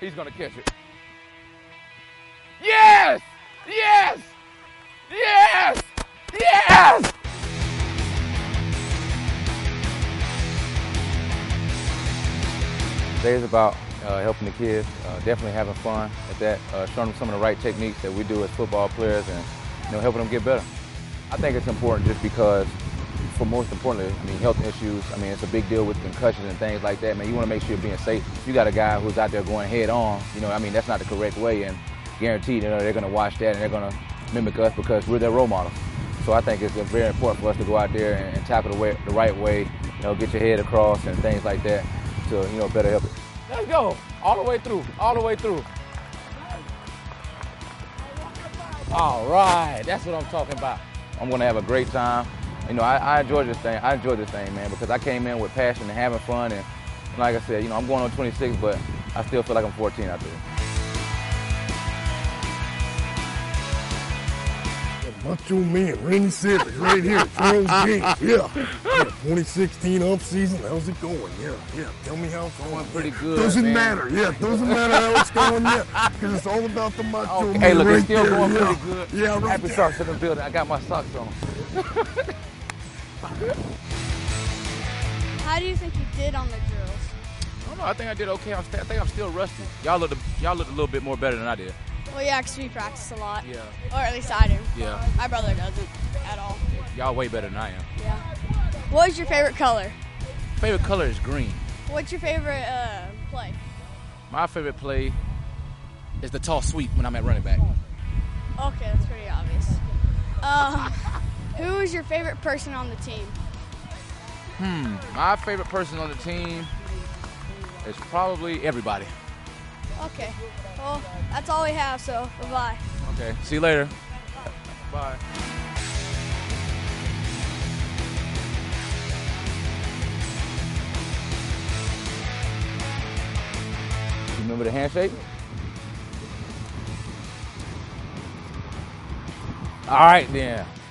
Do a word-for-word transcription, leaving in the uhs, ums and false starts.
He's gonna catch it. Yes! Yes! Yes! Yes! Today is about uh, helping the kids, uh, definitely having fun at that, uh, showing them some of the right techniques that we do as football players, and you know, helping them get better. I think it's important just because, for most importantly, I mean, health issues. I mean, it's a big deal with concussions and things like that. Man, you want to make sure you're being safe. If you got a guy who's out there going head on, you know, I mean, that's not the correct way, and guaranteed, you know, they're going to watch that and they're going to mimic us because we're their role models. So I think it's very important for us to go out there and, and tackle the, way, the right way, you know, get your head across and things like that to, you know, better help it. Let's go. All the way through. All the way through. All right. That's what I'm talking about. I'm going to have a great time. You know, I, I enjoy this thing. I enjoy this thing, man, because I came in with passion and having fun. And, and like I said, you know, I'm going on twenty-six, but I still feel like I'm fourteen out there. Macho Man, Randy Savage, right here, Charles James, yeah. yeah. twenty sixteen off season, how's it going? Yeah, yeah. Tell me how it's going. Going pretty good. Doesn't man. matter, yeah. Doesn't matter how it's going, yeah. Because it's all about the Macho Okay. Man. Hey, look, right it's still there, going yeah. pretty good. Yeah, right Happy there. socks in the building. I got my socks on. How do you think you did on the drills? I don't know. I think I did okay. I'm st- I think I'm still rusty. Y'all looked, y'all looked a little bit more better than I did. Well, yeah, because we practice a lot. Yeah. Or at least I do. Yeah. My brother doesn't at all. Y'all way better than I am. Yeah. What is your favorite color? Favorite color is green. What's your favorite uh, play? My favorite play is the toss sweep when I'm at running back. Okay, that's pretty obvious. Um, who is your favorite person on the team? Hmm. My favorite person on the team is probably everybody. Okay. Well, that's all we have, so bye-bye. Okay. See you later. Bye. You remember the handshake? All right, then.